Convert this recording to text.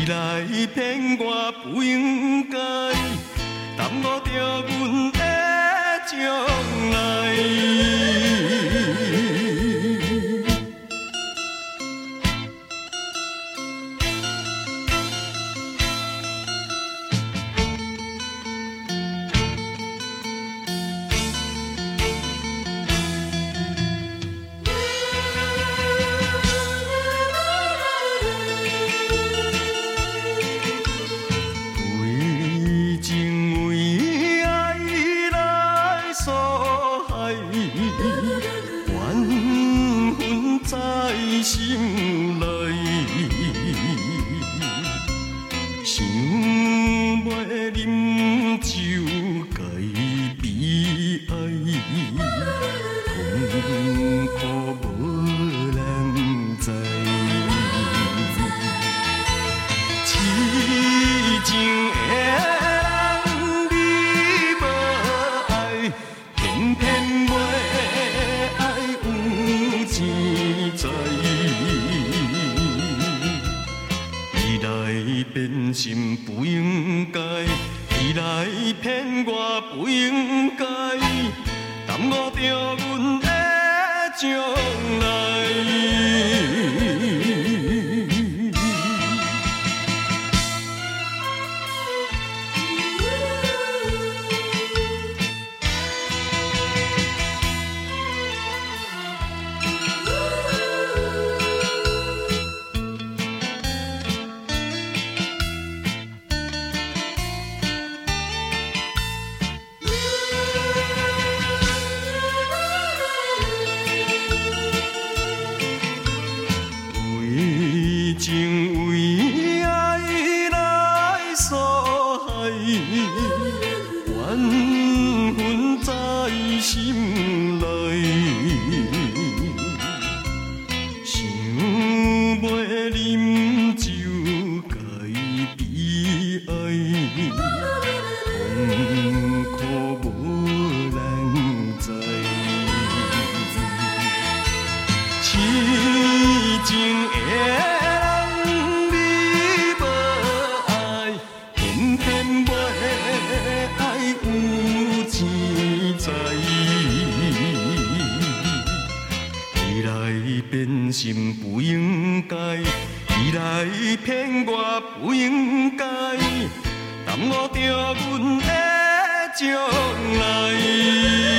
你来骗我不应该，耽误着阮的将来。心内想要饮酒，该悲哀，痛苦无人知。痴情的人你无爱，偏偏要爱有钱财。变心不应该，你来骗我不应该，耽误着阮的将来。情为爱来所害，怨恨在心内，想要饮酒该悲哀，痛苦无人知。痴情的变心不应该，你来骗我不应该，耽误着阮的将来。